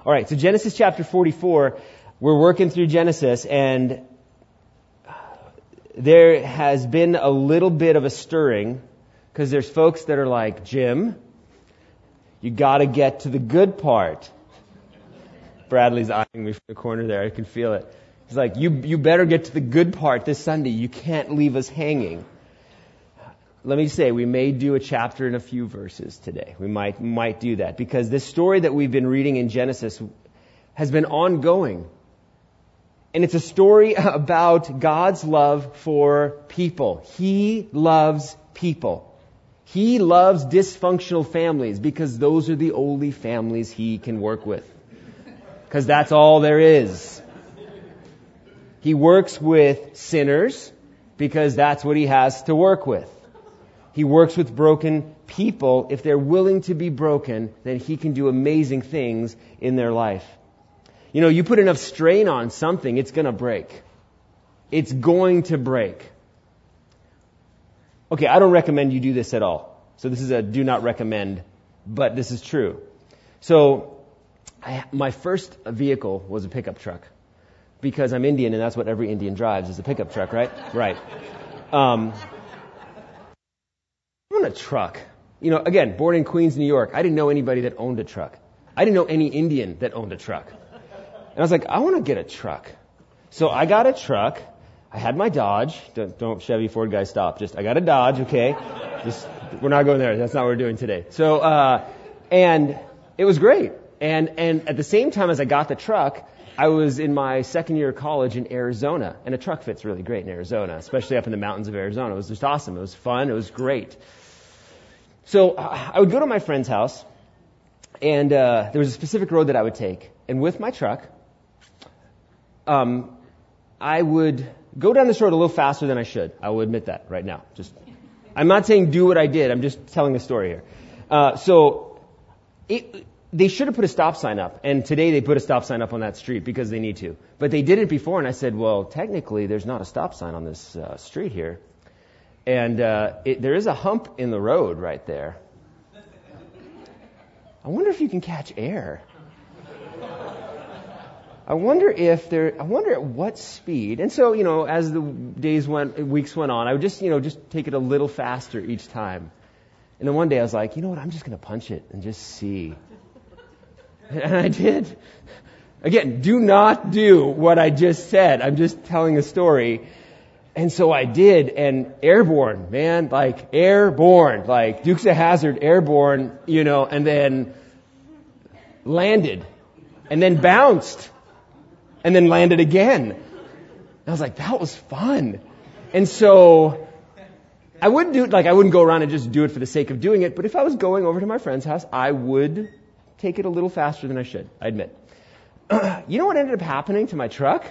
All right, so Genesis chapter 44, we're working through Genesis, and there has been a little bit of a stirring, because there's folks that are like, Jim, you got to get to the good part. Bradley's eyeing me from the corner there. I can feel it. He's like, you better get to the good part this Sunday. You can't leave us hanging. Let me say, we may do a chapter and a few verses today. We might do that, because this story that we've been reading in Genesis has been ongoing. And it's a story about God's love for people. He loves people. He loves dysfunctional families, because those are the only families He can work with. Because that's all there is. He works with sinners because that's what He has to work with. He works with broken people. If they're willing to be broken, then He can do amazing things in their life. You know, you put enough strain on something, it's going to break. It's going to break. Okay, I don't recommend you do this at all. So this is a do not recommend, but this is true. So my first vehicle was a pickup truck, because I'm Indian and that's what every Indian drives, is a pickup truck, right? Right. I own a truck. You know, again, born in Queens, New York, I didn't know anybody that owned a truck. I didn't know any Indian that owned a truck. And I was like, I want to get a truck. So I got a truck. I had my Dodge. Don't Chevy, Ford guys stop. I got a Dodge, okay? We're not going there. That's not what we're doing today. So, and it was great. And at the same time as I got the truck, I was in my second year of college in Arizona. And a truck fits really great in Arizona, especially up in the mountains of Arizona. It was just awesome. It was fun. It was great. So I would go to my friend's house, and there was a specific road that I would take. And with my truck, I would go down this road a little faster than I should. I will admit that right now. I'm not saying do what I did. I'm just telling a story here. They should have put a stop sign up. And today they put a stop sign up on that street because they need to. But they did it before, and I said, well, technically there's not a stop sign on this street here. And there is a hump in the road right there. I wonder if you can catch air. I wonder at what speed. And so, as the weeks went on, I would just take it a little faster each time. And then one day I was like, you know what, I'm just going to punch it and just see. And I did. Again, do not do what I just said. I'm just telling a story. And so I did, and airborne, man, like airborne, like Dukes of Hazzard, airborne, and then landed, and then bounced, and then landed again. And I was like, that was fun. And so I wouldn't go around and just do it for the sake of doing it, but if I was going over to my friend's house, I would take it a little faster than I should, I admit. You know what ended up happening to my truck?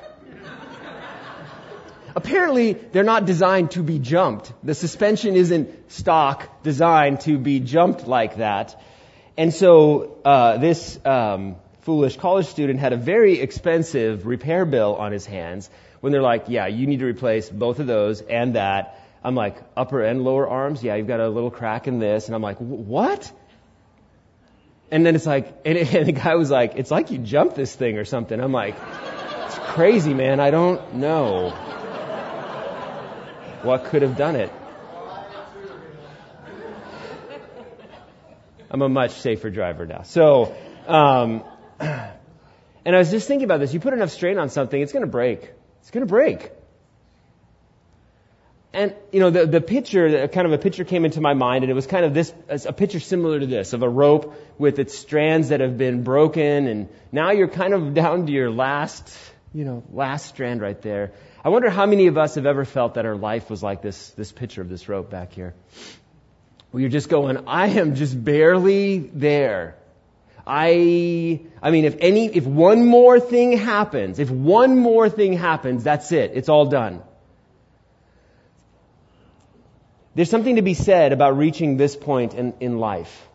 Apparently, they're not designed to be jumped. The suspension isn't stock designed to be jumped like that. And so this foolish college student had a very expensive repair bill on his hands when they're like, yeah, you need to replace both of those and that. I'm like, upper and lower arms? Yeah, you've got a little crack in this. And I'm like, what? And then it's like, and the guy was like, it's like you jumped this thing or something. I'm like, it's crazy, man. I don't know what could have done it. I'm a much safer driver now. So, and I was just thinking about this. You put enough strain on something, it's going to break. It's going to break. And, the picture, kind of a picture came into my mind, and it was kind of a picture similar to this, of a rope with its strands that have been broken, and now you're kind of down to your last strand right there. I wonder how many of us have ever felt that our life was like this picture of this rope back here. Where you're just going, I am just barely there. I mean, if one more thing happens, that's it. It's all done. There's something to be said about reaching this point in life.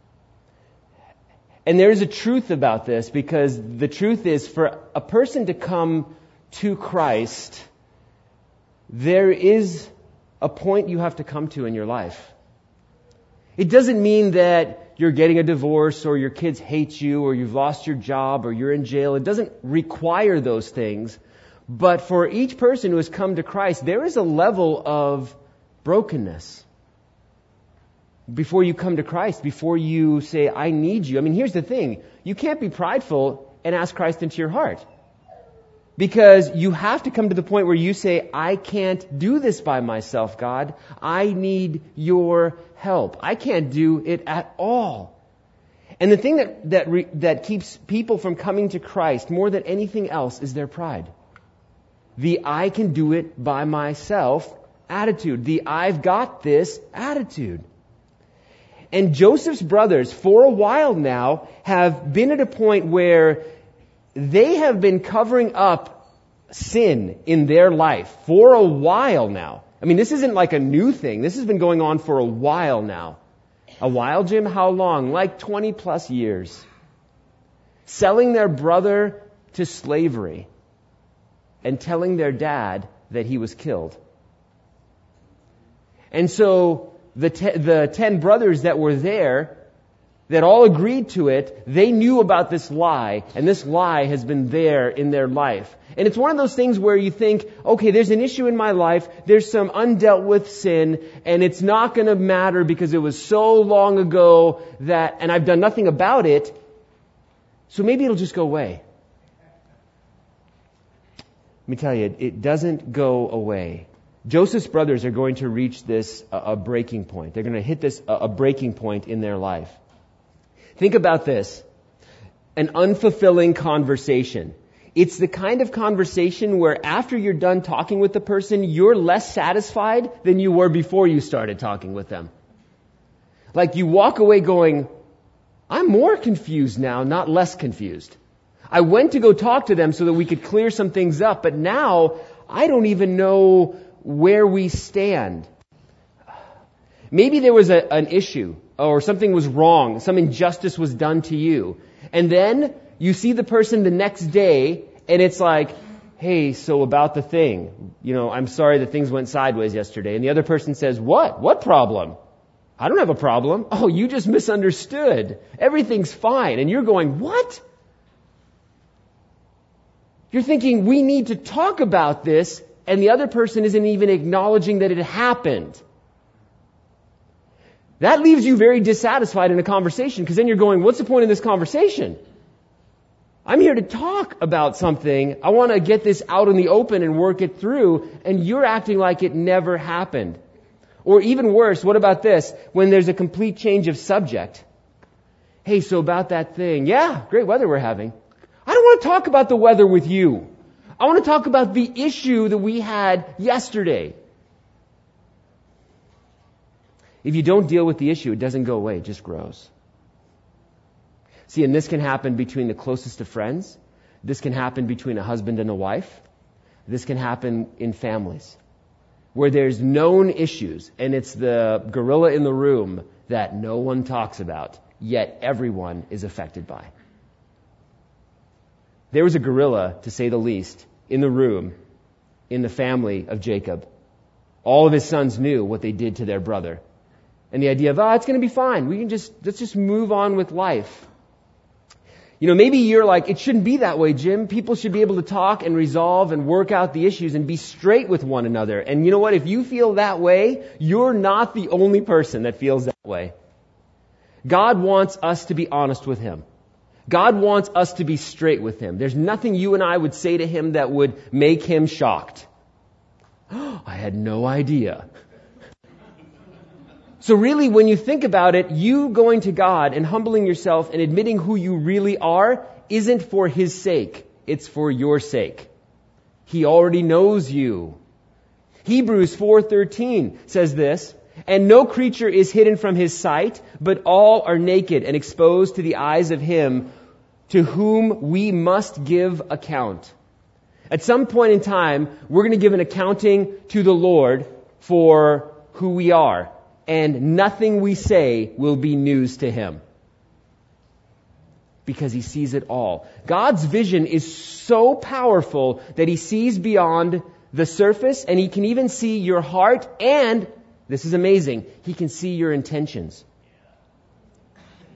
And there is a truth about this, because the truth is, for a person to come to Christ, there is a point you have to come to in your life. It doesn't mean that you're getting a divorce or your kids hate you or you've lost your job or you're in jail. It doesn't require those things. But for each person who has come to Christ, there is a level of brokenness. Before you come to Christ, before you say, I need you. I mean, here's the thing. You can't be prideful and ask Christ into your heart. Because you have to come to the point where you say, I can't do this by myself, God. I need your help. I can't do it at all. And the thing that keeps people from coming to Christ more than anything else is their pride. The I can do it by myself attitude. The I've got this attitude. And Joseph's brothers, for a while now, have been at a point where they have been covering up sin in their life for a while now. I mean, this isn't like a new thing. This has been going on for a while now. A while, Jim? How long? Like 20 plus years. Selling their brother to slavery and telling their dad that he was killed. And so the 10 brothers that were there, that all agreed to it, they knew about this lie, and this lie has been there in their life. And it's one of those things where you think, okay, there's an issue in my life, there's some undealt with sin, and it's not going to matter because it was so long ago that, and I've done nothing about it, so maybe it'll just go away. Let me tell you, it doesn't go away. Joseph's brothers are going to reach this, a breaking point. They're going to hit this, a breaking point in their life. Think about this. An unfulfilling conversation. It's the kind of conversation where after you're done talking with the person, you're less satisfied than you were before you started talking with them. Like you walk away going, I'm more confused now, not less confused. I went to go talk to them so that we could clear some things up, but now I don't even know where we stand. Maybe there was an issue or something was wrong, some injustice was done to you. And then you see the person the next day and it's like, hey, so about the thing, I'm sorry that things went sideways yesterday. And the other person says, what? What problem? I don't have a problem. Oh, you just misunderstood. Everything's fine. And you're going, what? You're thinking we need to talk about this, and the other person isn't even acknowledging that it happened. That leaves you very dissatisfied in a conversation, because then you're going, what's the point of this conversation? I'm here to talk about something. I want to get this out in the open and work it through, and you're acting like it never happened. Or even worse, what about this? When there's a complete change of subject. Hey, so about that thing. Yeah, great weather we're having. I don't want to talk about the weather with you. I want to talk about the issue that we had yesterday. If you don't deal with the issue, it doesn't go away, it just grows. See, and this can happen between the closest of friends. This can happen between a husband and a wife. This can happen in families where there's known issues, and it's the gorilla in the room that no one talks about, yet everyone is affected by. There was a gorilla, to say the least, in the room, in the family of Jacob. All of his sons knew what they did to their brother. And the idea of, it's going to be fine. Let's just move on with life. Maybe you're like, it shouldn't be that way, Jim. People should be able to talk and resolve and work out the issues and be straight with one another. And you know what? If you feel that way, you're not the only person that feels that way. God wants us to be honest with Him. God wants us to be straight with Him. There's nothing you and I would say to Him that would make Him shocked. I had no idea. So really, when you think about it, you going to God and humbling yourself and admitting who you really are isn't for His sake. It's for your sake. He already knows you. Hebrews 4:13 says this, and no creature is hidden from His sight, but all are naked and exposed to the eyes of Him to whom we must give account. At some point in time, we're going to give an accounting to the Lord for who we are. And nothing we say will be news to Him. Because He sees it all. God's vision is so powerful that He sees beyond the surface, and He can even see your heart, and, this is amazing, He can see your intentions.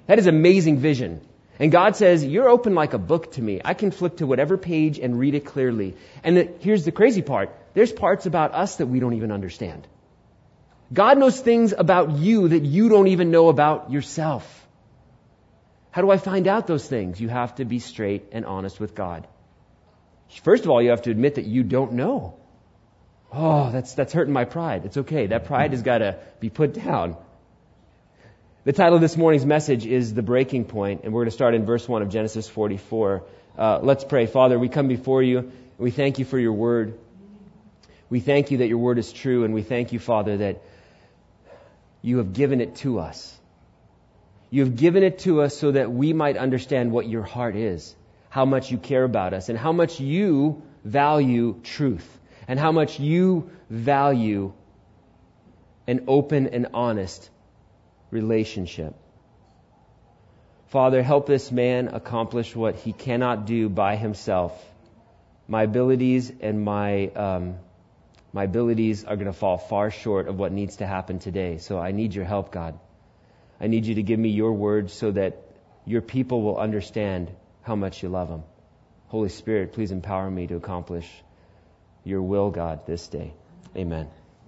That is amazing vision. And God says, you're open like a book to me. I can flip to whatever page and read it clearly. And here's the crazy part. There's parts about us that we don't even understand. God knows things about you that you don't even know about yourself. How do I find out those things? You have to be straight and honest with God. First of all, you have to admit that you don't know. Oh, that's hurting my pride. It's okay. That pride has got to be put down. The title of this morning's message is The Breaking Point, and we're going to start in verse 1 of Genesis 44. Let's pray. Father, we come before you, and we thank you for your word. We thank you that your word is true, and we thank you, Father, that you have given it to us. You have given it to us so that we might understand what your heart is, how much you care about us, and how much you value truth, and how much you value an open and honest relationship. Father, help this man accomplish what he cannot do by himself. My abilities and my abilities are going to fall far short of what needs to happen today. So I need your help, God. I need you to give me your words so that your people will understand how much you love them. Holy Spirit, please empower me to accomplish your will, God, this day. Amen.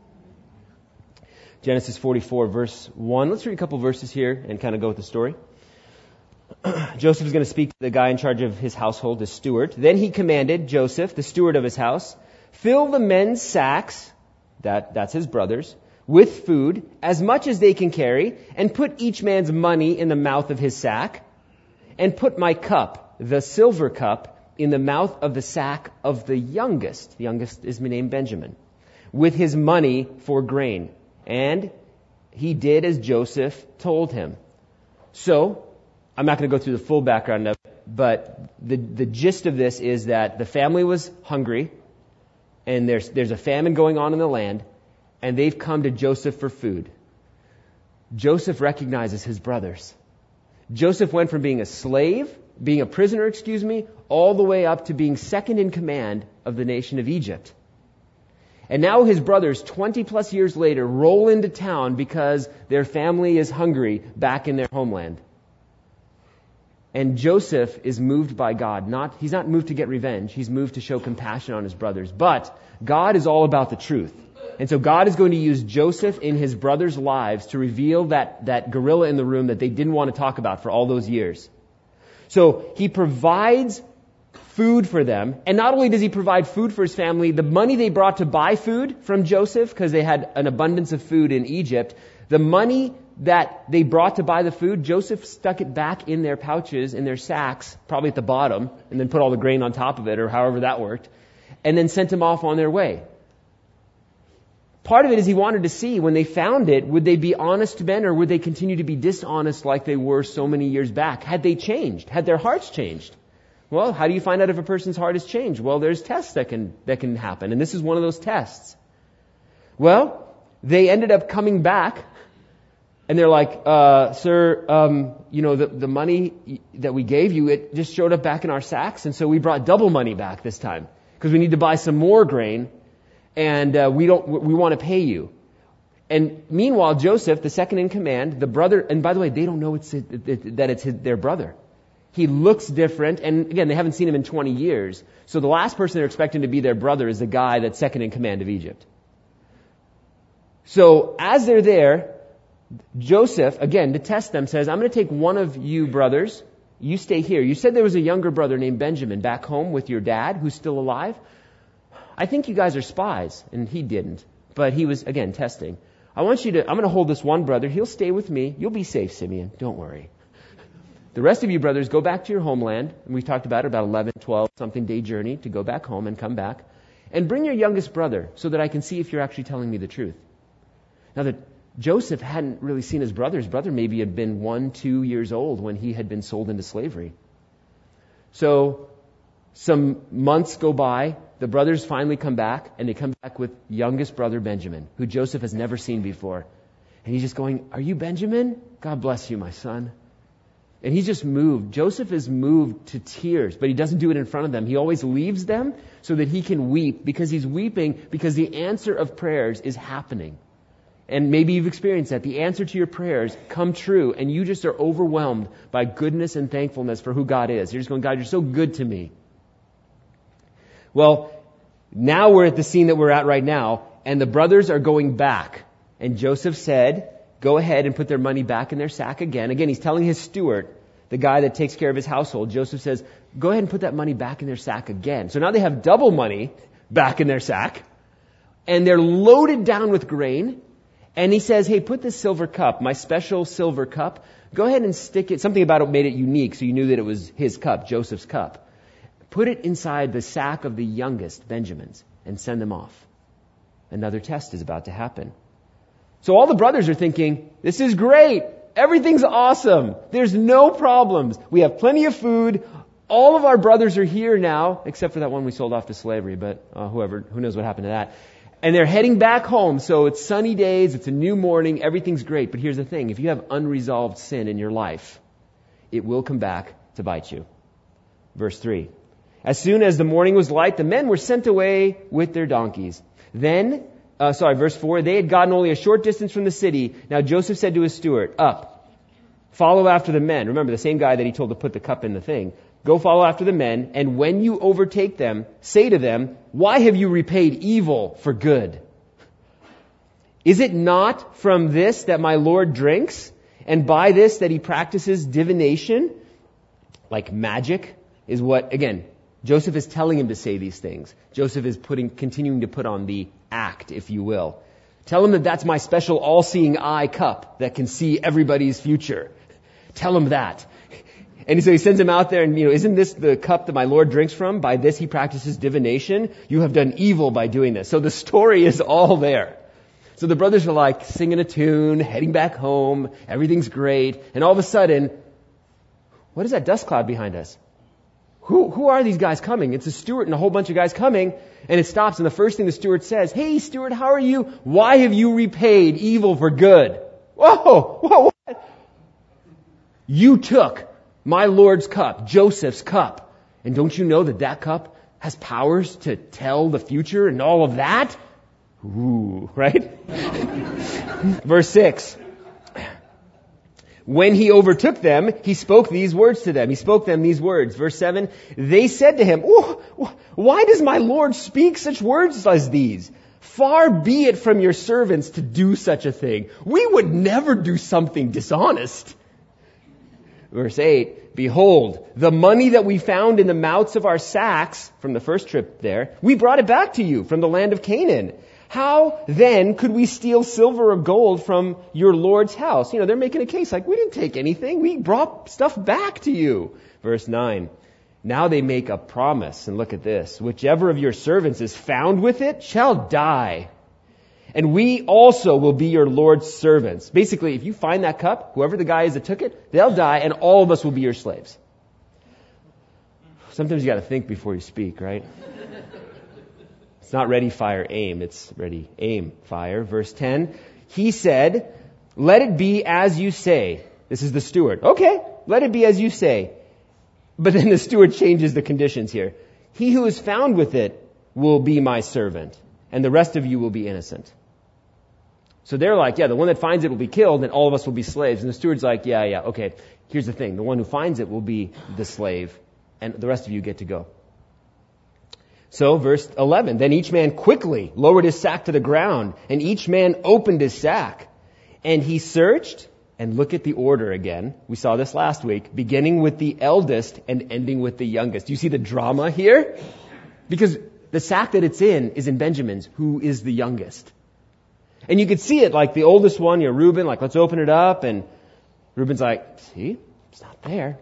Genesis 44, verse 1. Let's read a couple verses here and kind of go with the story. Joseph is going to speak to the guy in charge of his household, the steward. Then he commanded Joseph, the steward of his house, fill the men's sacks, that's his brothers, with food, as much as they can carry, and put each man's money in the mouth of his sack, and put my cup, the silver cup, in the mouth of the sack of the youngest. The youngest is named Benjamin, with his money for grain. And he did as Joseph told him. So, I'm not going to go through the full background of it, but the gist of this is that the family was hungry, and there's a famine going on in the land, and they've come to Joseph for food. Joseph recognizes his brothers. Joseph went from being a slave, being a prisoner, all the way up to being second in command of the nation of Egypt. And now his brothers, 20 plus years later, roll into town because their family is hungry back in their homeland. And Joseph is moved by God. He's not moved to get revenge. He's moved to show compassion on his brothers. But God is all about the truth. And so God is going to use Joseph in his brothers' lives to reveal that gorilla in the room that they didn't want to talk about for all those years. So he provides food for them. And not only does he provide food for his family, the money they brought to buy food from Joseph, because they had an abundance of food in Egypt, the money that they brought to buy the food, Joseph stuck it back in their pouches, in their sacks, probably at the bottom, and then put all the grain on top of it, or however that worked, and then sent them off on their way. Part of it is he wanted to see, when they found it, would they be honest men, or would they continue to be dishonest like they were so many years back? Had they changed? Had their hearts changed? Well, how do you find out if a person's heart has changed? Well, there's tests that can happen, and this is one of those tests. Well, they ended up coming back, and they're like, sir, the money that we gave you, it just showed up back in our sacks, and so we brought double money back this time, because we need to buy some more grain, and we want to pay you. And meanwhile, Joseph, the second in command, the brother, and by the way, they don't know that it's their brother. He looks different, and again, they haven't seen him in 20 years. So the last person they're expecting to be their brother is the guy that's second in command of Egypt. So as they're there, Joseph, again, to test them, says, I'm going to take one of you brothers. You stay here. You said there was a younger brother named Benjamin back home with your dad who's still alive. I think you guys are spies. And he didn't. But he was, again, testing. I'm going to hold this one brother. He'll stay with me. You'll be safe, Simeon. Don't worry. The rest of you brothers, go back to your homeland. And we've talked about 11, 12, something day journey to go back home and come back. And bring your youngest brother so that I can see if you're actually telling me the truth. Now that Joseph hadn't really seen his brother. His brother maybe had been 1-2 years old when he had been sold into slavery. So some months go by. The brothers finally come back, and they come back with youngest brother Benjamin, who Joseph has never seen before. And he's just going, are you Benjamin? God bless you, my son. And he's just moved. Joseph is moved to tears, but he doesn't do it in front of them. He always leaves them so that he can weep, because he's weeping because the answer of prayers is happening. and maybe you've experienced that, the answer to your prayers come true, and you just are overwhelmed by goodness and thankfulness for who God is. You're just going, God, you're so good to me. Well, now we're at the scene that we're at right now, and the brothers are going back. And Joseph said, go ahead and put their money back in their sack again. Again, he's telling his steward, the guy that takes care of his household. Joseph says, go ahead and put that money back in their sack again. So now they have double money back in their sack, and they're loaded down with grain. And he says, hey, put this silver cup, my special silver cup, go ahead and stick it. Something about it made it unique, so you knew that it was his cup, Joseph's cup. Put it inside the sack of the youngest, Benjamin's, and send them off. Another test is about to happen. So all the brothers are thinking, this is great. Everything's awesome. There's no problems. We have plenty of food. All of our brothers are here now, except for that one we sold off to slavery, but who knows what happened to that. And they're heading back home, so it's sunny days, it's a new morning, everything's great. But here's the thing, if you have unresolved sin in your life, it will come back to bite you. Verse 3. As soon as the morning was light, the men were sent away with their donkeys. Verse 4, they had gotten only a short distance from the city. Now Joseph said to his steward, up, follow after the men. Remember, the same guy that he told to put the cup in the thing. Go follow after the men, and when you overtake them, say to them, why have you repaid evil for good? Is it not from this that my Lord drinks, and by this that he practices divination? Like magic is what, again, Joseph is telling him to say these things. Joseph is continuing to put on the act, if you will. Tell him that that's my special all-seeing eye cup that can see everybody's future. Tell him that. And so he sends him out there and, isn't this the cup that my Lord drinks from? By this he practices divination. You have done evil by doing this. So the story is all there. So the brothers are like singing a tune, heading back home. Everything's great. And all of a sudden, what is that dust cloud behind us? Who are these guys coming? It's a steward and a whole bunch of guys coming. And it stops. And the first thing the steward says, hey, steward, how are you? Why have you repaid evil for good? Whoa, what? You took my Lord's cup, Joseph's cup. And don't you know that that cup has powers to tell the future and all of that? Ooh, right? Verse 6. When he overtook them, he spoke these words to them. He spoke them these words. Verse 7. They said to him, why does my Lord speak such words as these? Far be it from your servants to do such a thing. We would never do something dishonest. Verse 8, behold, the money that we found in the mouths of our sacks from the first trip there, we brought it back to you from the land of Canaan. How then could we steal silver or gold from your Lord's house? They're making a case like, we didn't take anything. We brought stuff back to you. Verse 9, now they make a promise. And look at this. Whichever of your servants is found with it shall die. And we also will be your Lord's servants. Basically, if you find that cup, whoever the guy is that took it, they'll die, and all of us will be your slaves. Sometimes you got to think before you speak, right? It's not ready, fire, aim. It's ready, aim, fire. Verse 10, he said, let it be as you say. This is the steward. Okay, let it be as you say. But then the steward changes the conditions here. He who is found with it will be my servant, and the rest of you will be innocent. So they're like, the one that finds it will be killed, and all of us will be slaves. And the steward's like, okay. Here's the thing. The one who finds it will be the slave, and the rest of you get to go. So verse 11, then each man quickly lowered his sack to the ground, and each man opened his sack. And he searched, and look at the order again. We saw this last week, beginning with the eldest and ending with the youngest. Do you see the drama here? Because the sack that it's in is in Benjamin's, who is the youngest. And you could see it, like the oldest one, Reuben, like, let's open it up. And Reuben's like, see, it's not there.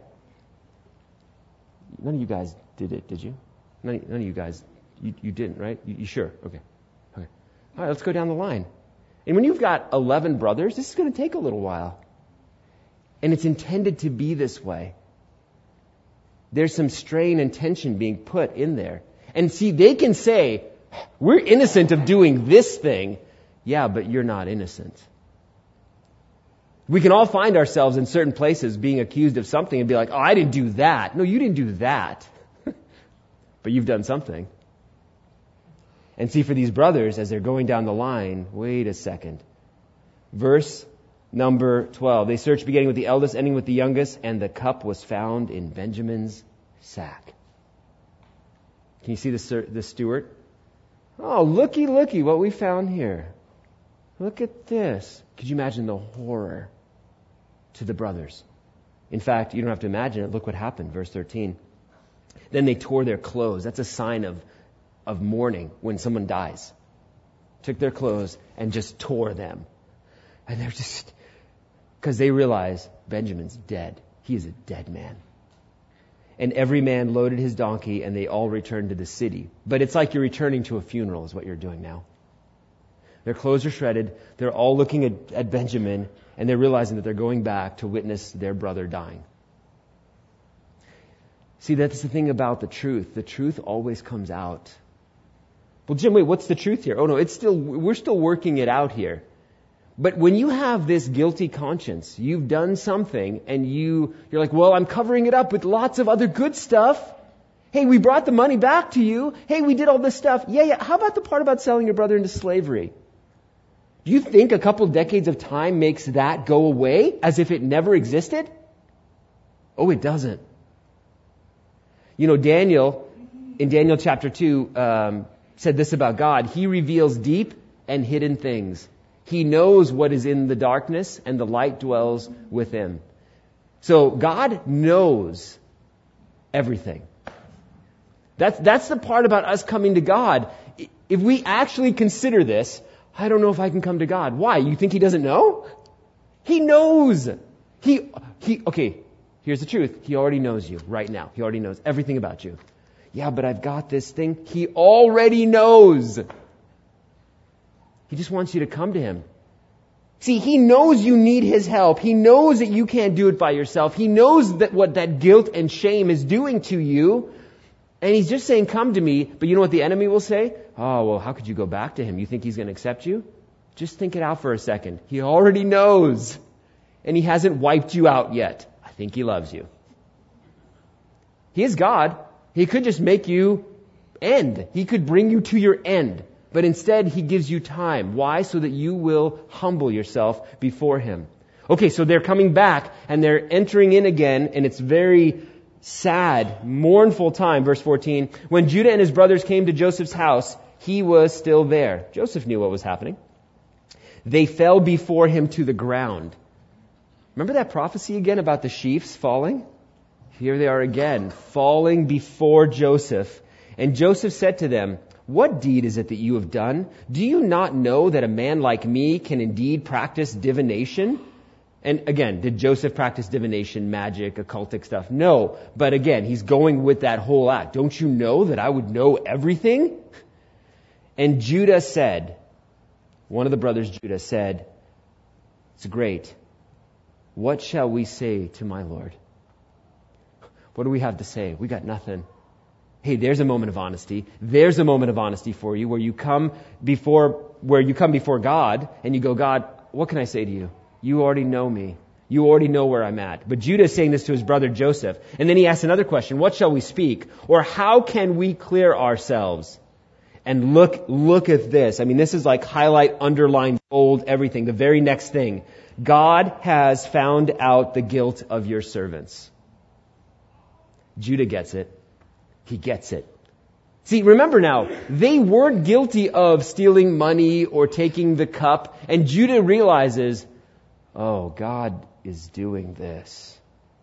None of you guys did it, did you? None of you guys, you didn't, right? You sure? Okay. All right, let's go down the line. And when you've got 11 brothers, this is going to take a little while. And it's intended to be this way. There's some strain and tension being put in there. And see, they can say, we're innocent of doing this thing. Yeah, but you're not innocent. We can all find ourselves in certain places being accused of something and be like, I didn't do that. No, you didn't do that. But you've done something. And see, for these brothers, as they're going down the line, wait a second. Verse number 12. They searched beginning with the eldest, ending with the youngest, and the cup was found in Benjamin's sack. Can you see the steward? Oh, looky what we found here. Look at this. Could you imagine the horror to the brothers? In fact, you don't have to imagine it. Look what happened. Verse 13. Then they tore their clothes. That's a sign of mourning when someone dies. Took their clothes and just tore them. And they're just, because they realize Benjamin's dead. He is a dead man. And every man loaded his donkey and they all returned to the city. But it's like you're returning to a funeral is what you're doing now. Their clothes are shredded. They're all looking at Benjamin and they're realizing that they're going back to witness their brother dying. See, that's the thing about the truth. The truth always comes out. Well, Jim, wait, what's the truth here? Oh no, we're still working it out here. But when you have this guilty conscience, you've done something and you're like, well, I'm covering it up with lots of other good stuff. Hey, we brought the money back to you. Hey, we did all this stuff. Yeah. How about the part about selling your brother into slavery? Do you think a couple decades of time makes that go away as if it never existed? Oh, it doesn't. You know, Daniel, in Daniel chapter 2, said this about God. He reveals deep and hidden things. He knows what is in the darkness, and the light dwells with him. So God knows everything. That's the part about us coming to God. If we actually consider this, I don't know if I can come to God. Why? You think He doesn't know? He knows. Okay, here's the truth. He already knows you right now. He already knows everything about you. Yeah, but I've got this thing. He already knows. He just wants you to come to Him. See, He knows you need His help. He knows that you can't do it by yourself. He knows that what that guilt and shame is doing to you. And He's just saying, come to me. But you know what the enemy will say? Oh, well, how could you go back to Him? You think He's going to accept you? Just think it out for a second. He already knows. And He hasn't wiped you out yet. I think He loves you. He is God. He could just make you end. He could bring you to your end. But instead, He gives you time. Why? So that you will humble yourself before Him. Okay, so they're coming back and they're entering in again, and it's very sad, mournful time. Verse 14. When Judah and his brothers came to Joseph's house, he was still there. Joseph knew what was happening. They fell before him to the ground. Remember that prophecy again about the sheaves falling? Here they are again, falling before Joseph. And Joseph said to them, what deed is it that you have done? Do you not know that a man like me can indeed practice divination? And again, did Joseph practice divination, magic, occultic stuff? No. But again, he's going with that whole act. Don't you know that I would know everything? And Judah said, one of the brothers, Judah, said, it's great. What shall we say to my Lord? What do we have to say? We got nothing. Hey, there's a moment of honesty. There's a moment of honesty for you where you come before God and you go, God, what can I say to you? You already know me. You already know where I'm at. But Judah is saying this to his brother Joseph. And then he asks another question. What shall we speak? Or how can we clear ourselves? And look at this. I mean, this is like highlight, underline, bold, everything. The very next thing. God has found out the guilt of your servants. Judah gets it. He gets it. See, remember now, they weren't guilty of stealing money or taking the cup. And Judah realizes, oh, God is doing this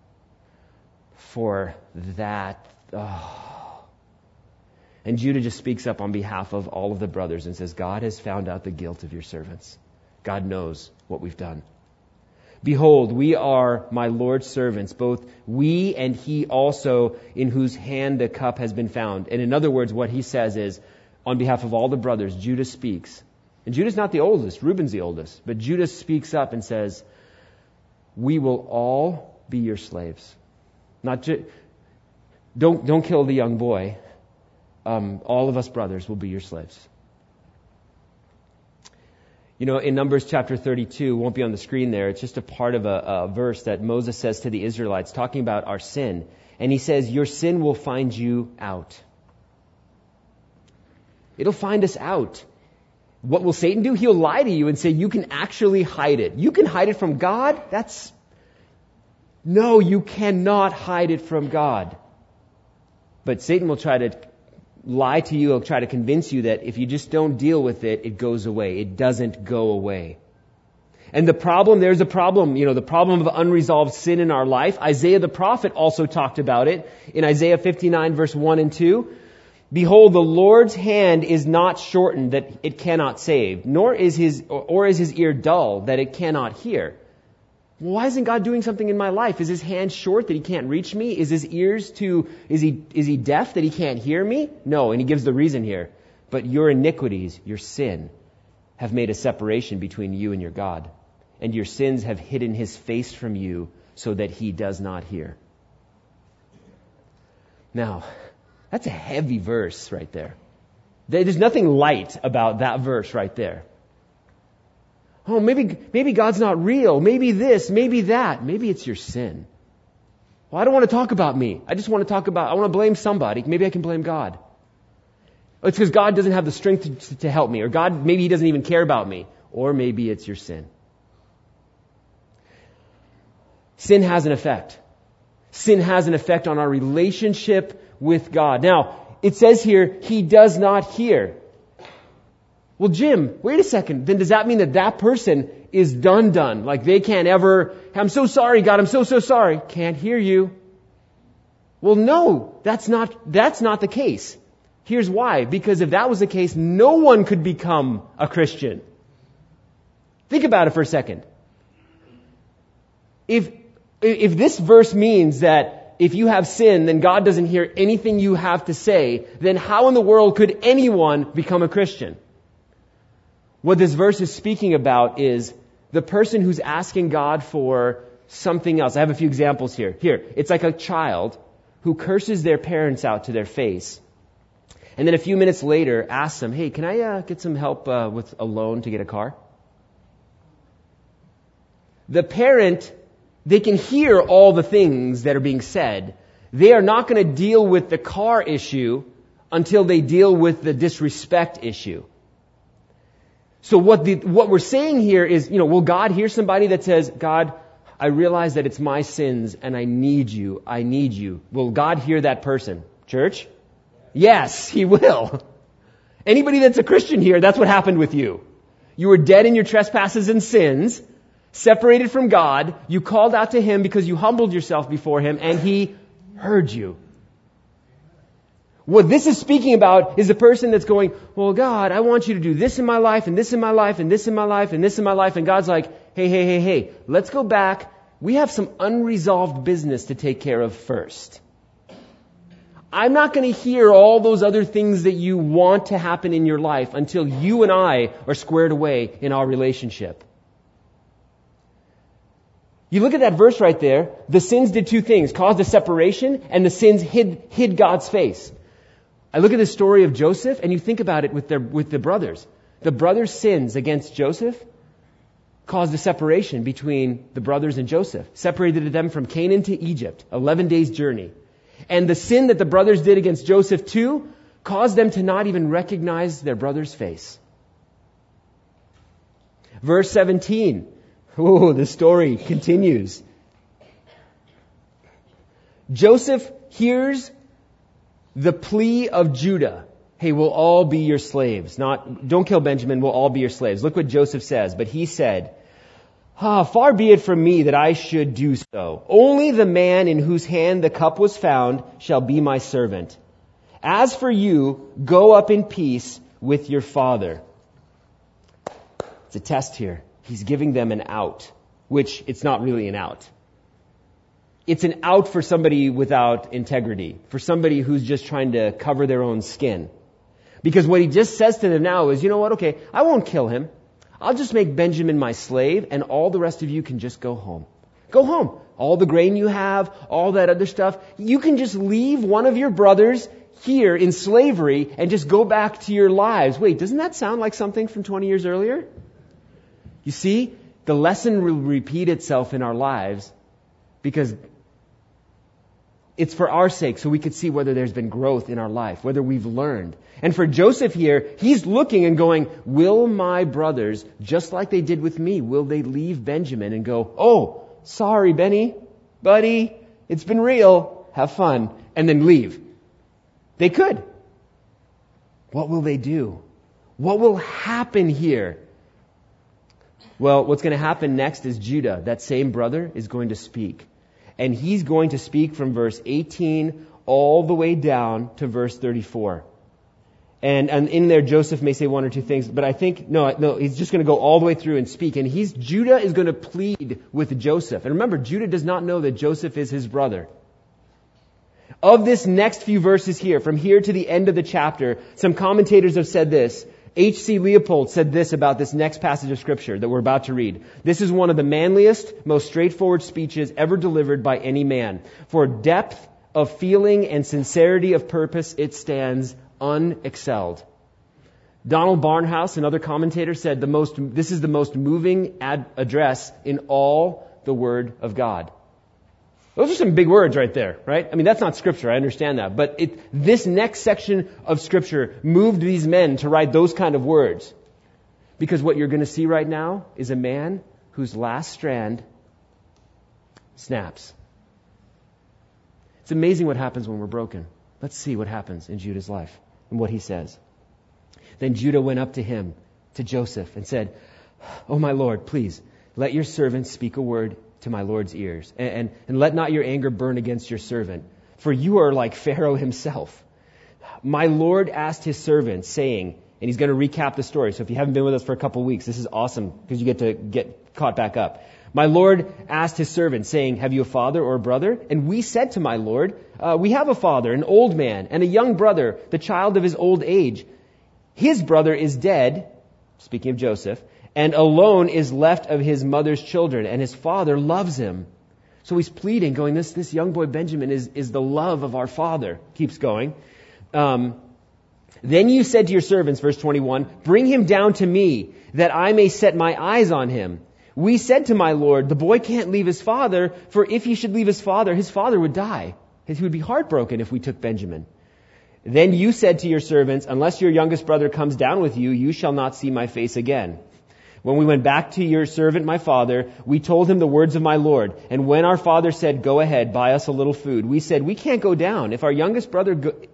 for that. Oh. And Judah just speaks up on behalf of all of the brothers and says, God has found out the guilt of your servants. God knows what we've done. Behold, we are my Lord's servants, both we and he also, in whose hand the cup has been found. And in other words, what he says is, on behalf of all the brothers, Judah speaks. And Judah's not the oldest, Reuben's the oldest. But Judah speaks up and says, we will all be your slaves. Don't kill the young boy. All of us brothers will be your slaves. You know, in Numbers chapter 32, won't be on the screen there, it's just a part of a verse that Moses says to the Israelites, talking about our sin. And he says, your sin will find you out. It'll find us out. what will Satan do? He'll lie to you and say you can actually hide it. You can hide it from God? No, you cannot hide it from God. But Satan will try to lie to you. He'll try to convince you that if you just don't deal with it, it goes away. It doesn't go away. And there's a problem, the problem of unresolved sin in our life. Isaiah the prophet also talked about it in Isaiah 59 verse 1 and 2. Behold, the Lord's hand is not shortened that it cannot save, nor is his ear dull that it cannot hear. Why isn't God doing something in my life? Is his hand short that he can't reach me? Is his ears is he deaf that he can't hear me? No, and he gives the reason here. But your iniquities, your sin, have made a separation between you and your God. And your sins have hidden his face from you so that he does not hear. Now, that's a heavy verse right there. There's nothing light about that verse right there. Oh, maybe God's not real. Maybe this, maybe that. Maybe it's your sin. Well, I don't want to talk about me. I want to blame somebody. Maybe I can blame God. It's because God doesn't have the strength to help me. Or God, maybe he doesn't even care about me. Or maybe it's your sin. Sin has an effect. Sin has an effect on our relationship with God. Now, it says here, he does not hear. Well, Jim, wait a second. Then does that mean that person is done? Like they can't ever, I'm so sorry, God, I'm so sorry. Can't hear you. Well, no, that's not the case. Here's why. Because if that was the case, no one could become a Christian. Think about it for a second. If this verse means that if you have sin, then God doesn't hear anything you have to say, then how in the world could anyone become a Christian? What this verse is speaking about is the person who's asking God for something else. I have a few examples here. It's like a child who curses their parents out to their face, and then a few minutes later asks them, hey, can I get some help with a loan to get a car? The parent, they can hear all the things that are being said. They are not going to deal with the car issue until they deal with the disrespect issue. So what we're saying here is, will God hear somebody that says, God, I realize that it's my sins and I need you. Will God hear that person? Church? Yes, he will. Anybody that's a Christian here, that's what happened with you. You were dead in your trespasses and sins, separated from God. You called out to him because you humbled yourself before him and he heard you. What this is speaking about is the person that's going, well, God, I want you to do this in my life, and this in my life, and this in my life, and this in my life. And God's like, hey, let's go back. We have some unresolved business to take care of first. I'm not going to hear all those other things that you want to happen in your life until you and I are squared away in our relationship. You look at that verse right there, the sins did two things, caused a separation, and the sins hid God's face. I look at the story of Joseph, and you think about it with the brothers. The brothers' sins against Joseph caused a separation between the brothers and Joseph, separated them from Canaan to Egypt, 11 days journey. And the sin that the brothers did against Joseph too caused them to not even recognize their brother's face. Verse 17. Oh, the story continues. Joseph hears the plea of Judah. Hey, we'll all be your slaves. Don't kill Benjamin, we'll all be your slaves. Look what Joseph says. But he said, far be it from me that I should do so. Only the man in whose hand the cup was found shall be my servant. As for you, go up in peace with your father. It's a test here. He's giving them an out, which it's not really an out. It's an out for somebody without integrity, for somebody who's just trying to cover their own skin. Because what he just says to them now is, you know what, okay, I won't kill him. I'll just make Benjamin my slave, and all the rest of you can just go home. Go home. All the grain you have, all that other stuff, you can just leave one of your brothers here in slavery and just go back to your lives. Wait, doesn't that sound like something from 20 years earlier? You see, the lesson will repeat itself in our lives because It's for our sake, so we could see whether there's been growth in our life, whether we've learned. And for Joseph here, he's looking and going, will my brothers, just like they did with me, will they leave Benjamin and go, oh, sorry, Benny, buddy, it's been real, have fun, and then leave? They could. What will they do? What will happen here? Well, what's going to happen next is Judah, that same brother, is going to speak. And he's going to speak from verse 18 all the way down to verse 34. And in there, Joseph may say one or two things, but I think, no, he's just going to go all the way through and speak. And Judah is going to plead with Joseph. And remember, Judah does not know that Joseph is his brother. Of this next few verses here, from here to the end of the chapter, some commentators have said this. H.C. Leopold said this about this next passage of Scripture that we're about to read. This is one of the manliest, most straightforward speeches ever delivered by any man. For depth of feeling and sincerity of purpose, it stands unexcelled. Donald Barnhouse, another commentator, said this is the most moving address in all the Word of God. Those are some big words right there, right? I mean, that's not Scripture, I understand that. But this next section of Scripture moved these men to write those kind of words. Because what you're going to see right now is a man whose last strand snaps. It's amazing what happens when we're broken. Let's see what happens in Judah's life and what he says. Then Judah went up to him, to Joseph, and said, "Oh, my Lord, please, let your servant speak a word to my Lord's ears, and let not your anger burn against your servant, for you are like Pharaoh himself. My Lord asked his servant, saying," and he's going to recap the story. So if you haven't been with us for a couple of weeks, this is awesome because you get to get caught back up. "My Lord asked his servant, saying, have you a father or a brother? And we said to my Lord, we have a father, an old man, and a young brother, the child of his old age. His brother is dead," speaking of Joseph, "and alone is left of his mother's children, and his father loves him." So he's pleading, going, this young boy Benjamin is the love of our father. Keeps going. "Then you said to your servants," verse 21, "bring him down to me, that I may set my eyes on him. We said to my Lord, the boy can't leave his father, for if he should leave his father would die. He would be heartbroken if we took Benjamin. Then you said to your servants, unless your youngest brother comes down with you, you shall not see my face again. When we went back to your servant, my father, we told him the words of my Lord. And when our father said, go ahead, buy us a little food, we said, we can't go down. If our youngest brother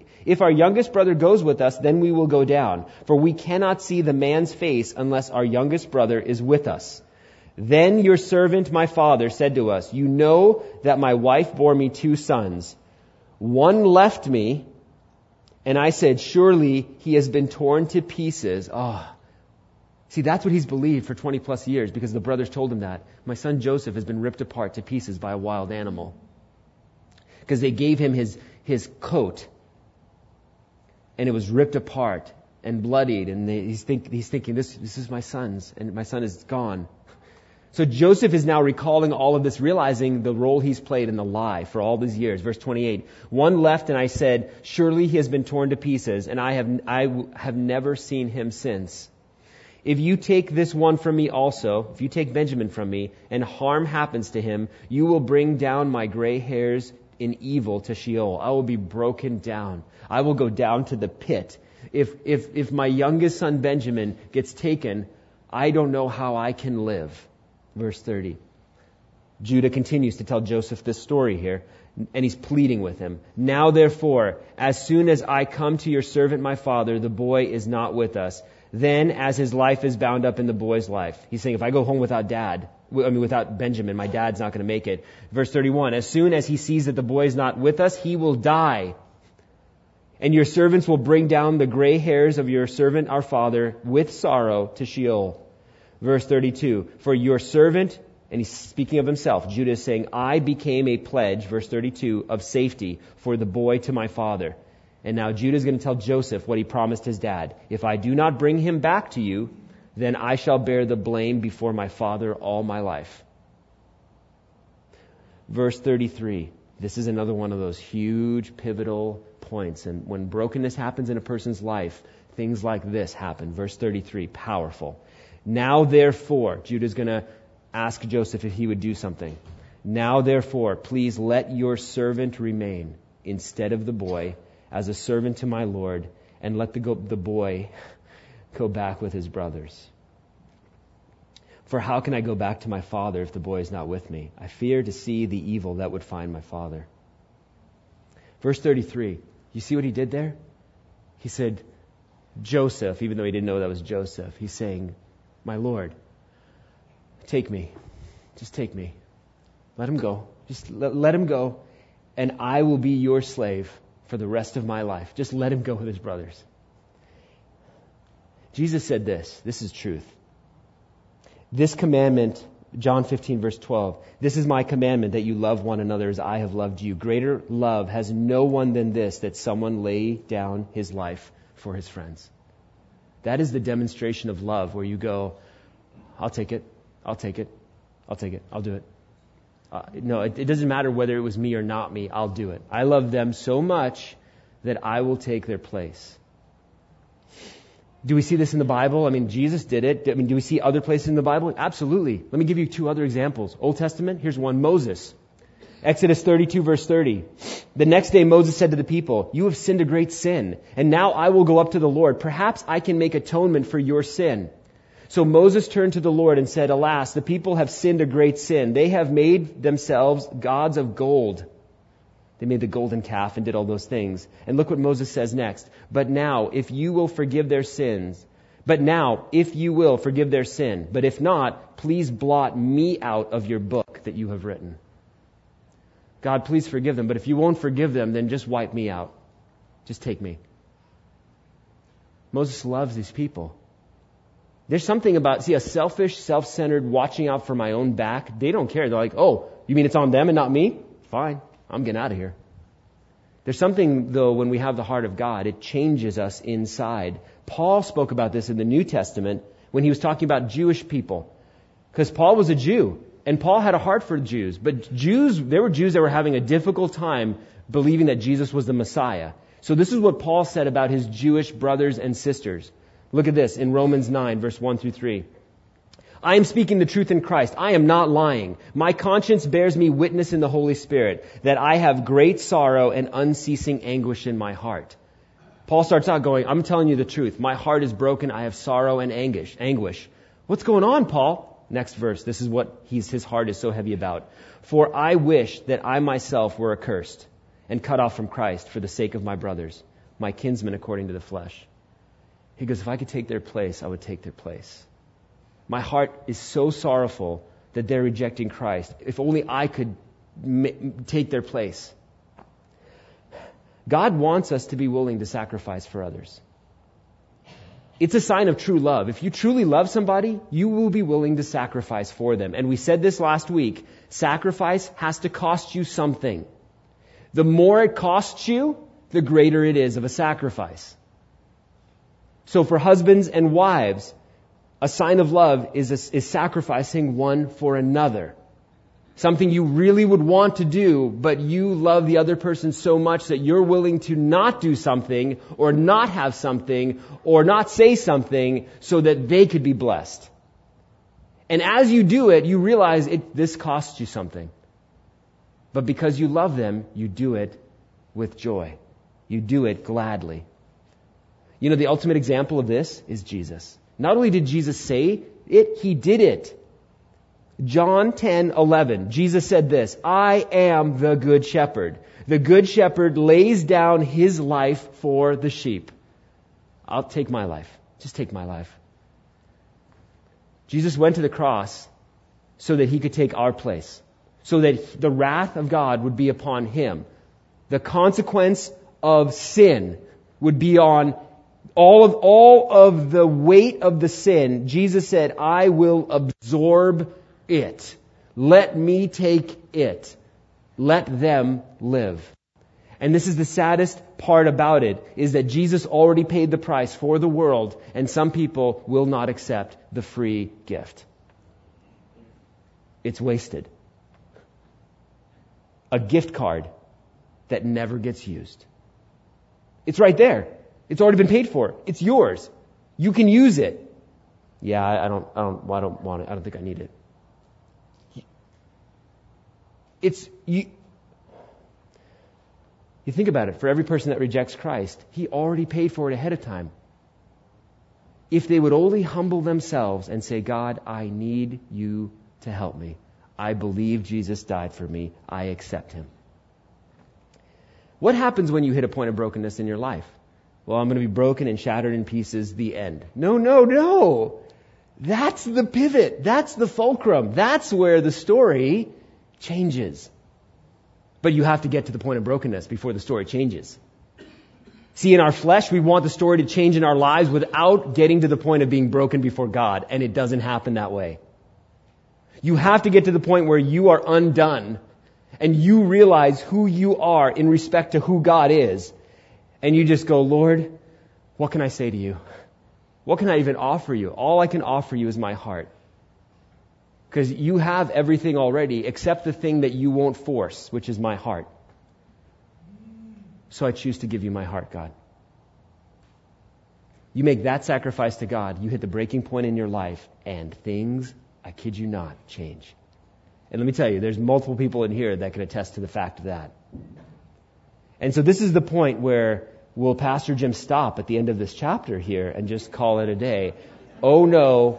goes with us, then we will go down. For we cannot see the man's face unless our youngest brother is with us. Then your servant, my father, said to us, you know that my wife bore me 2 sons. One left me, and I said, surely he has been torn to pieces. See, that's what he's believed for 20 plus years because the brothers told him that. My son Joseph has been ripped apart to pieces by a wild animal. Because they gave him his coat, and it was ripped apart and bloodied, and he's thinking, this is my son's, and my son is gone. So Joseph is now recalling all of this, realizing the role he's played in the lie for all these years. Verse 28, one left, and I said, surely he has been torn to pieces, and I have never seen him since. If you take this one from me also, if you take Benjamin from me, and harm happens to him, you will bring down my gray hairs in evil to Sheol. I will be broken down. I will go down to the pit. If my youngest son Benjamin gets taken, I don't know how I can live. Verse 30. Judah continues to tell Joseph this story here, and he's pleading with him. Now therefore, as soon as I come to your servant my father, the boy is not with us. Then, as his life is bound up in the boy's life. He's saying, if I go home without without Benjamin, my dad's not going to make it. Verse 31, as soon as he sees that the boy is not with us, he will die. And your servants will bring down the gray hairs of your servant our father with sorrow to Sheol. Verse 32, for your servant, and he's speaking of himself, Judah is saying, I became a pledge, verse 32, of safety for the boy to my father. And now Judah is going to tell Joseph what he promised his dad. If I do not bring him back to you, then I shall bear the blame before my father all my life. Verse 33. This is another one of those huge pivotal points. And when brokenness happens in a person's life, things like this happen. Verse 33, powerful. Now therefore, Judah is going to ask Joseph if he would do something. Now therefore, please let your servant remain instead of the boy as a servant to my Lord, and let the boy go back with his brothers. For how can I go back to my father if the boy is not with me? I fear to see the evil that would find my father. Verse 33, you see what he did there? He said, Joseph, even though he didn't know that was Joseph, he's saying, my Lord, take me. Just take me. Let him go. Just let him go, and I will be your slave for the rest of my life. Just let him go with his brothers. Jesus said this. This is truth. This commandment, John 15, verse 12, this is my commandment, that you love one another as I have loved you. Greater love has no one than this, that someone lay down his life for his friends. That is the demonstration of love, where you go, I'll take it, I'll take it, I'll take it, I'll do it. No, it doesn't matter whether it was me or not me, I'll do it. I love them so much that I will take their place. Do we see this in the Bible? I mean, Jesus did it. I mean, do we see other places in the Bible? Absolutely. Let me give you 2 other examples. Old Testament, here's one, Moses. Exodus 32, verse 30. The next day Moses said to the people, you have sinned a great sin, and now I will go up to the Lord. Perhaps I can make atonement for your sin. So Moses turned to the Lord and said, alas, the people have sinned a great sin. They have made themselves gods of gold. They made the golden calf and did all those things. And look what Moses says next. But now, if you will forgive their sin, but if not, please blot me out of your book that you have written. God, please forgive them. But if you won't forgive them, then just wipe me out. Just take me. Moses loves these people. There's something about, a selfish, self-centered, watching out for my own back. They don't care. They're like, oh, you mean it's on them and not me? Fine. I'm getting out of here. There's something, though, when we have the heart of God, it changes us inside. Paul spoke about this in the New Testament when he was talking about Jewish people. Because Paul was a Jew, and Paul had a heart for Jews. But there were Jews that were having a difficult time believing that Jesus was the Messiah. So this is what Paul said about his Jewish brothers and sisters. Look at this in Romans 9, verse 1 through 3. I am speaking the truth in Christ. I am not lying. My conscience bears me witness in the Holy Spirit that I have great sorrow and unceasing anguish in my heart. Paul starts out going, I'm telling you the truth. My heart is broken. I have sorrow and anguish. What's going on, Paul? Next verse. This is what his heart is so heavy about. For I wish that I myself were accursed and cut off from Christ for the sake of my brothers, my kinsmen according to the flesh. He goes, if I could take their place, I would take their place. My heart is so sorrowful that they're rejecting Christ. If only I could take their place. God wants us to be willing to sacrifice for others. It's a sign of true love. If you truly love somebody, you will be willing to sacrifice for them. And we said this last week, sacrifice has to cost you something. The more it costs you, the greater it is of a sacrifice. So for husbands and wives, a sign of love is sacrificing one for another. Something you really would want to do, but you love the other person so much that you're willing to not do something, or not have something, or not say something, so that they could be blessed. And as you do it, you realize this costs you something. But because you love them, you do it with joy. You do it gladly. You know, the ultimate example of this is Jesus. Not only did Jesus say it, he did it. John 10:11, Jesus said this, I am the good shepherd. The good shepherd lays down his life for the sheep. I'll take my life. Just take my life. Jesus went to the cross so that he could take our place, so that the wrath of God would be upon him. The consequence of sin would be on all of the weight of the sin. Jesus said, I will absorb it. Let me take it. Let them live. And this is the saddest part about it, is that Jesus already paid the price for the world, and some people will not accept the free gift. It's wasted. A gift card that never gets used. It's right there. It's already been paid for. It's yours. You can use it. Yeah, I don't want it. I don't think I need it. you think about it. For every person that rejects Christ, He already paid for it ahead of time. If they would only humble themselves and say, God, I need you to help me. I believe Jesus died for me. I accept Him. What happens when you hit a point of brokenness in your life? Well, I'm going to be broken and shattered in pieces, the end. No. That's the pivot. That's the fulcrum. That's where the story changes. But you have to get to the point of brokenness before the story changes. See, in our flesh, we want the story to change in our lives without getting to the point of being broken before God, and it doesn't happen that way. You have to get to the point where you are undone, and you realize who you are in respect to who God is, and you just go, Lord, what can I say to you? What can I even offer you? All I can offer you is my heart. Because you have everything already except the thing that you won't force, which is my heart. So I choose to give you my heart, God. You make that sacrifice to God, you hit the breaking point in your life, and things, I kid you not, change. And let me tell you, there's multiple people in here that can attest to the fact of that. And so this is the point where will Pastor Jim stop at the end of this chapter here and just call it a day? Oh no.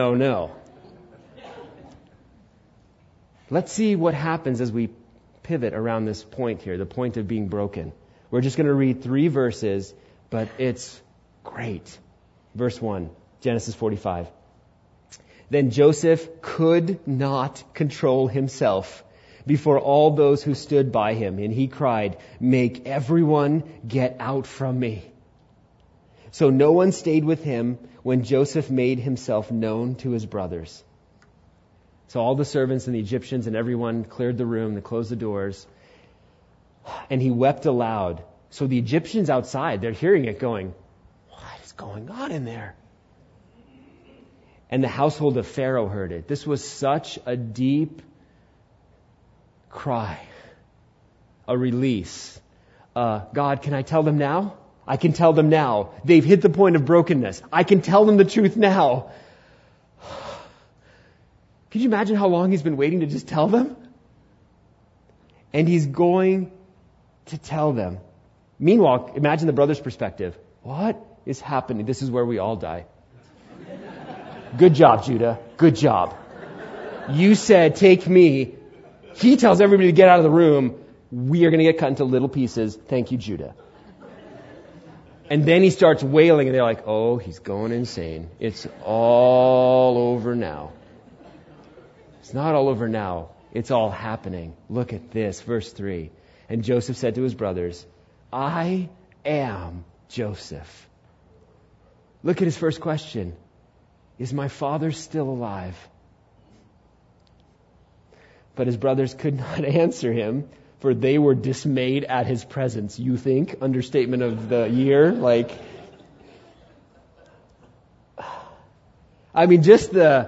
Let's see what happens as we pivot around this point here, the point of being broken. We're just going to read 3 verses, but it's great. Verse 1, Genesis 45. Then Joseph could not control himself before all those who stood by him, and he cried, "Make everyone get out from me." So no one stayed with him when Joseph made himself known to his brothers. So all the servants and the Egyptians and everyone cleared the room, they closed the doors, and he wept aloud. So the Egyptians outside, they're hearing it going, what is going on in there? And the household of Pharaoh heard it. This was such a deep cry, a release. God, can I tell them now? I can tell them now. They've hit the point of brokenness. I can tell them the truth now. Could you imagine how long he's been waiting to just tell them? And he's going to tell them. Meanwhile, imagine the brother's perspective. What is happening? This is where we all die. Good job, Judah. Good job. You said, take me. He tells everybody to get out of the room. We are going to get cut into little pieces. Thank you, Judah. And then he starts wailing, and they're like, oh, he's going insane. It's all over now. It's not all over now. It's all happening. Look at this, verse 3. And Joseph said to his brothers, I am Joseph. Look at his first question. Is my father still alive? But his brothers could not answer him, for they were dismayed at his presence. You think? Understatement of the year? I mean, just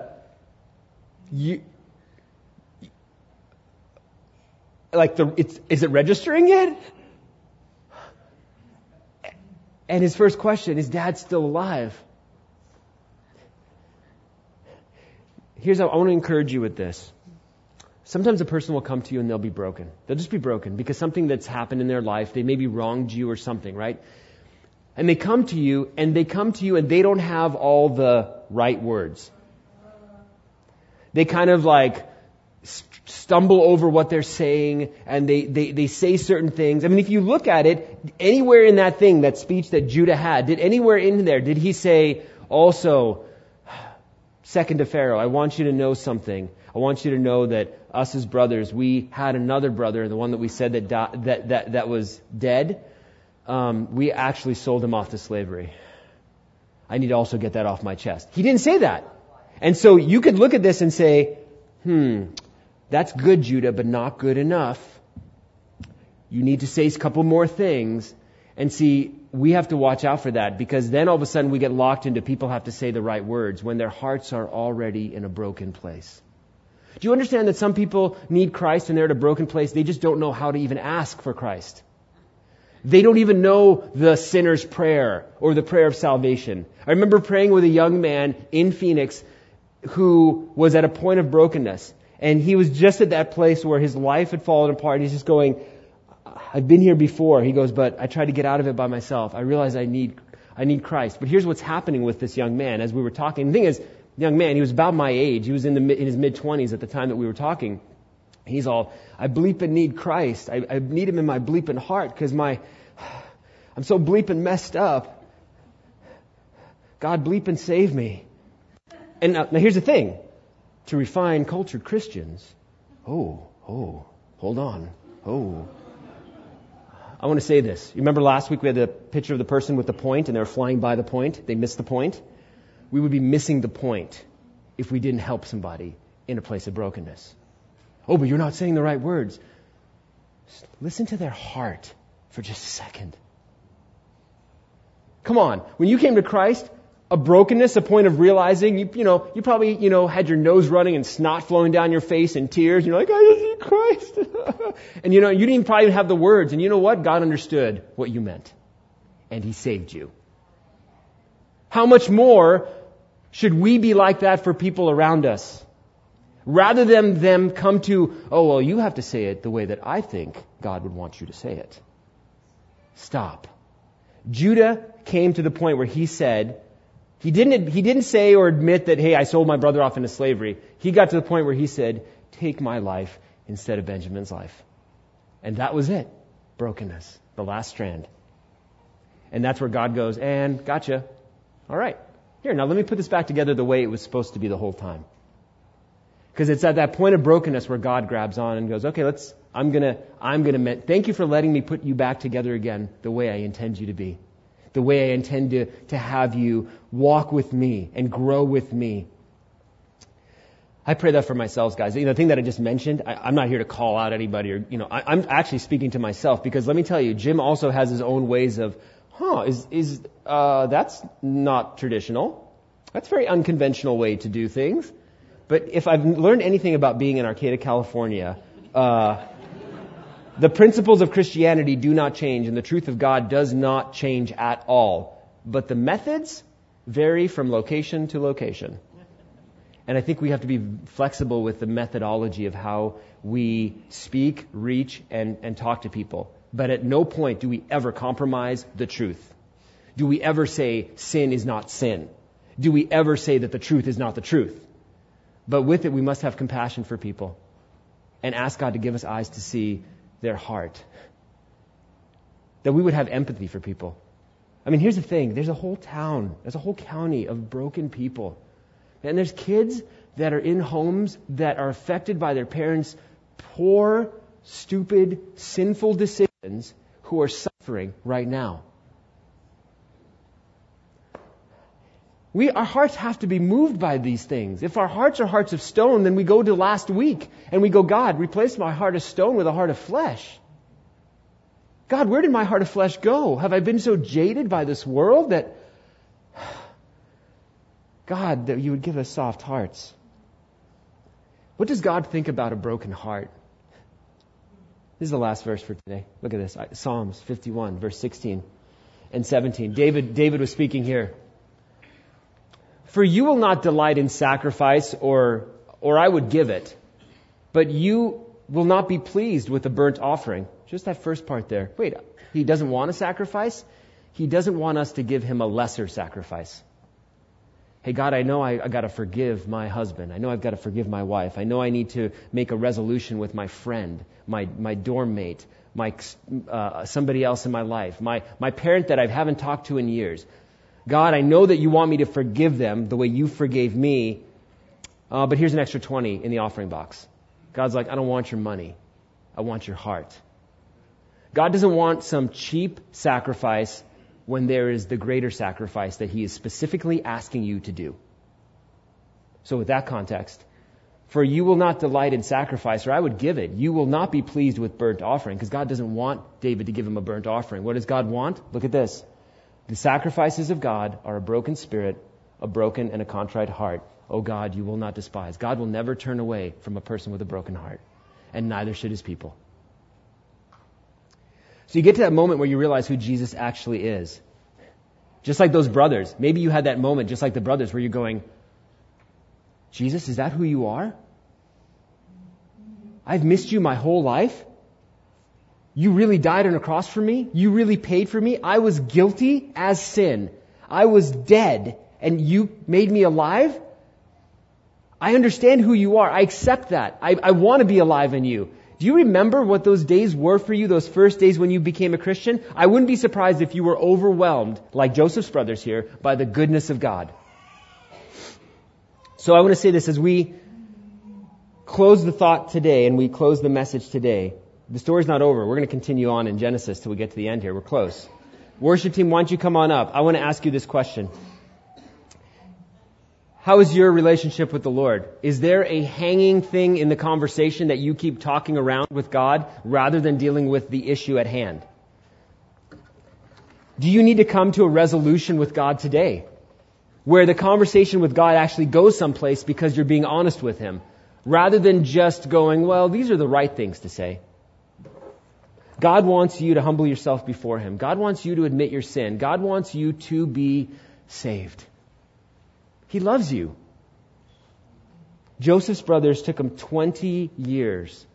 is it registering yet? And his first question, is Dad still alive? I want to encourage you with this. Sometimes a person will come to you and they'll be broken. They'll just be broken because something that's happened in their life, they maybe wronged you or something, right? And they come to you and they don't have all the right words. They kind of stumble over what they're saying, and they say certain things. I mean, if you look at it, anywhere in that thing, that speech that Judah had, anywhere in there, did he say also, second to Pharaoh, I want you to know something. I want you to know that us as brothers, we had another brother, the one that we said that was dead. We actually sold him off to slavery. I need to also get that off my chest. He didn't say that. And so you could look at this and say, that's good, Judah, but not good enough. You need to say a couple more things. And see, we have to watch out for that, because then all of a sudden we get locked into people have to say the right words when their hearts are already in a broken place. Do you understand that some people need Christ and they're at a broken place? They just don't know how to even ask for Christ. They don't even know the sinner's prayer or the prayer of salvation. I remember praying with a young man in Phoenix who was at a point of brokenness. And he was just at that place where his life had fallen apart. And he's just going, I've been here before. He goes, but I tried to get out of it by myself. I realized I need Christ. But here's what's happening with this young man as we were talking. The thing is, young man, he was about my age. He was in his mid-20s at the time that we were talking. He's all, I bleeping need Christ. I need him in my bleeping heart because I'm so bleeping messed up. God bleeping save me. And now here's the thing. To refined, cultured Christians, hold on. I want to say this. You remember last week we had the picture of the person with the point and they were flying by the point. They missed the point. We would be missing the point if we didn't help somebody in a place of brokenness. Oh, but you're not saying the right words. Just listen to their heart for just a second. Come on. When you came to Christ, a brokenness, a point of realizing, you probably, had your nose running and snot flowing down your face and tears. You're like, I just need Christ. And you didn't even probably have the words. And you know what? God understood what you meant. And He saved you. How much more should we be like that for people around us? Rather than them come to, oh, well, you have to say it the way that I think God would want you to say it. Stop. Judah came to the point where he said, he didn't say or admit that, hey, I sold my brother off into slavery. He got to the point where he said, take my life instead of Benjamin's life. And that was it. Brokenness. The last strand. And that's where God goes, and gotcha. All right. Here, now let me put this back together the way it was supposed to be the whole time. Because it's at that point of brokenness where God grabs on and goes, okay, I'm gonna thank you for letting me put you back together again the way I intend you to be. The way I intend to have you walk with me and grow with me. I pray that for myself, guys. The thing that I just mentioned, I'm not here to call out anybody or, I'm actually speaking to myself because let me tell you, Jim also has his own ways of, that's not traditional. That's a very unconventional way to do things. But if I've learned anything about being in Arcata, California, the principles of Christianity do not change and the truth of God does not change at all. But the methods vary from location to location. And I think we have to be flexible with the methodology of how we speak, reach, and talk to people. But at no point do we ever compromise the truth. Do we ever say sin is not sin? Do we ever say that the truth is not the truth? But with it, we must have compassion for people and ask God to give us eyes to see their heart. That we would have empathy for people. I mean, here's the thing. There's a whole town, there's a whole county of broken people. And there's kids that are in homes that are affected by their parents' poor, stupid, sinful decisions who are suffering right now. Our hearts have to be moved by these things. If our hearts are hearts of stone, then we go to last week and we go, God, replace my heart of stone with a heart of flesh. God, where did my heart of flesh go? Have I been so jaded by this world that, God, that you would give us soft hearts? What does God think about a broken heart? This is the last verse for today. Look at this. Psalms 51, verse 16 and 17. David was speaking here. For you will not delight in sacrifice, or I would give it, but you will not be pleased with the burnt offering. Just that first part there. Wait, He doesn't want a sacrifice? He doesn't want us to give Him a lesser sacrifice. Hey, God, I know I got to forgive my husband. I know I've got to forgive my wife. I know I need to make a resolution with my friend, my dorm mate, somebody else in my life, my parent that I haven't talked to in years. God, I know that you want me to forgive them the way you forgave me, but here's an extra 20 in the offering box. God's like, I don't want your money. I want your heart. God doesn't want some cheap sacrifice when there is the greater sacrifice that He is specifically asking you to do. So with that context, for you will not delight in sacrifice, or I would give it. You will not be pleased with burnt offering, because God doesn't want David to give him a burnt offering. What does God want? Look at this. The sacrifices of God are a broken spirit, a broken and a contrite heart. Oh God, you will not despise. God will never turn away from a person with a broken heart, and neither should His people. So you get to that moment where you realize who Jesus actually is. Just like those brothers. Maybe you had that moment, just like the brothers, where you're going, Jesus, is that who you are? I've missed you my whole life? You really died on a cross for me? You really paid for me? I was guilty as sin. I was dead, and you made me alive? I understand who you are. I accept that. I want to be alive in you. Do you remember what those days were for you, those first days when you became a Christian? I wouldn't be surprised if you were overwhelmed, like Joseph's brothers here, by the goodness of God. So I want to say this as we close the thought today and we close the message today. The story's not over. We're going to continue on in Genesis till we get to the end here. We're close. Worship team, why don't you come on up? I want to ask you this question. How is your relationship with the Lord? Is there a hanging thing in the conversation that you keep talking around with God rather than dealing with the issue at hand? Do you need to come to a resolution with God today where the conversation with God actually goes someplace because you're being honest with Him rather than just going, well, these are the right things to say? God wants you to humble yourself before Him. God wants you to admit your sin. God wants you to be saved. He loves you. Joseph's brothers took him 20 years.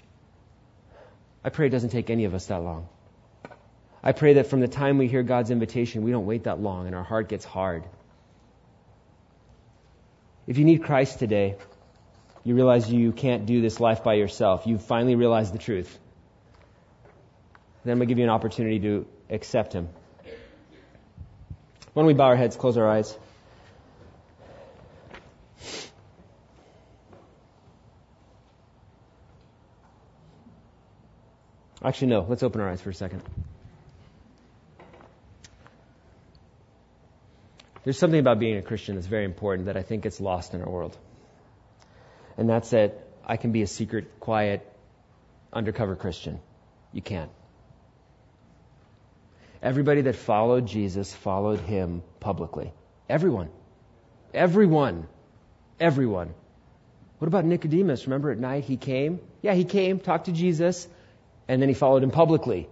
I pray it doesn't take any of us that long. I pray that from the time we hear God's invitation, we don't wait that long and our heart gets hard. If you need Christ today, you realize you can't do this life by yourself. You finally realize the truth. Then I'm going to give you an opportunity to accept Him. Why don't we bow our heads, close our eyes? Actually, no. Let's open our eyes for a second. There's something about being a Christian that's very important that I think gets lost in our world. And that's that I can be a secret, quiet, undercover Christian. You can't. Everybody that followed Jesus followed Him publicly. Everyone. Everyone. Everyone. What about Nicodemus? Remember at night he came? Yeah, he came, talked to Jesus, and then he followed Him publicly.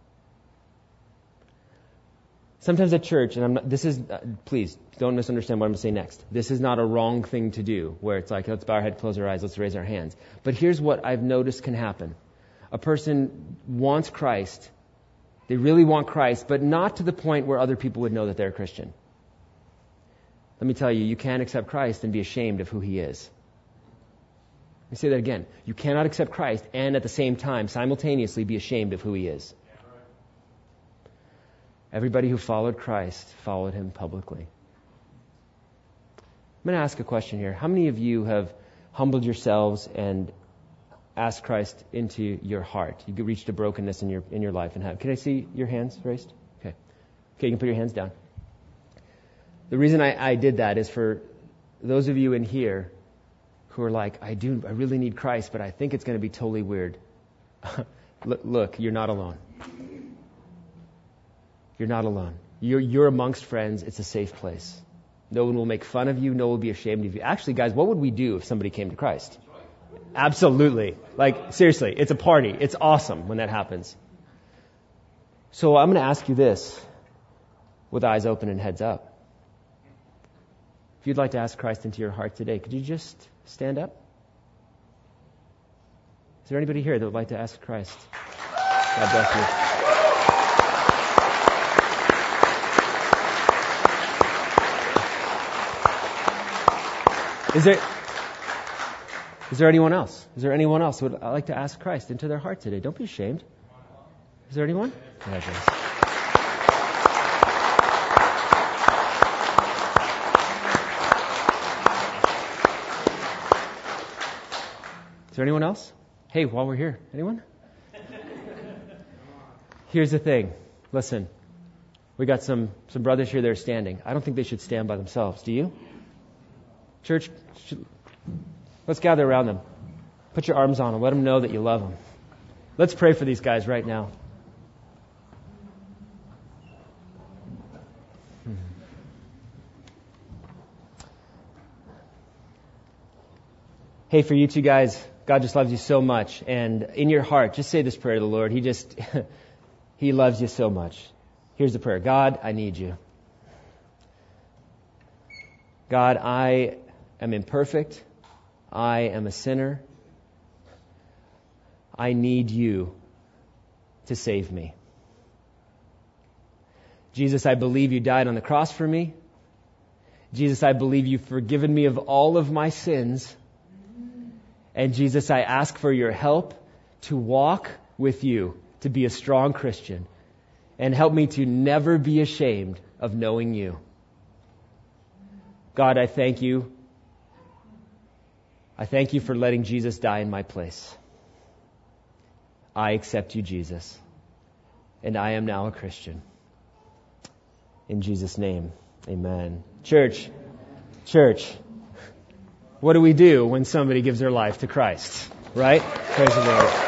Sometimes at church, and please don't misunderstand what I'm going to say next. This is not a wrong thing to do, where it's like, let's bow our head, close our eyes, let's raise our hands. But here's what I've noticed can happen. A person wants Christ. They really want Christ, but not to the point where other people would know that they're a Christian. Let me tell you, you can't accept Christ and be ashamed of who He is. Let me say that again. You cannot accept Christ and at the same time, simultaneously be ashamed of who He is. Everybody who followed Christ followed Him publicly. I'm going to ask a question here. How many of you have humbled yourselves and asked Christ into your heart? You reached a brokenness in your life and have. Can I see your hands raised? Okay, you can put your hands down. The reason I did that is for those of you in here who are like, I really need Christ, but I think it's going to be totally weird. Look, you're not alone. You're not alone. You're amongst friends. It's a safe place. No one will make fun of you. No one will be ashamed of you. Actually, guys, what would we do if somebody came to Christ? Absolutely. Like, seriously, it's a party. It's awesome when that happens. So I'm going to ask you this with eyes open and heads up. If you'd like to ask Christ into your heart today, could you just stand up? Is there anybody here that would like to ask Christ? God bless you. Is there anyone else? Is there anyone else who would like to ask Christ into their heart today? Don't be ashamed. Is there anyone? Yeah, is there anyone else? Hey, while we're here, anyone? Here's the thing. Listen, we got some brothers here that are standing. I don't think they should stand by themselves. Do you? Church, let's gather around them. Put your arms on them. Let them know that you love them. Let's pray for these guys right now. Hey, for you two guys, God just loves you so much. And in your heart, just say this prayer to the Lord. He loves you so much. Here's the prayer. God, I need you. God, I am imperfect. I am a sinner. I need you to save me. Jesus, I believe you died on the cross for me. Jesus, I believe you've forgiven me of all of my sins. And Jesus, I ask for your help to walk with you, to be a strong Christian, and help me to never be ashamed of knowing you. God, I thank you. I thank you for letting Jesus die in my place. I accept you, Jesus, and I am now a Christian. In Jesus' name, amen. Church, what do we do when somebody gives their life to Christ? Right? Praise the Lord.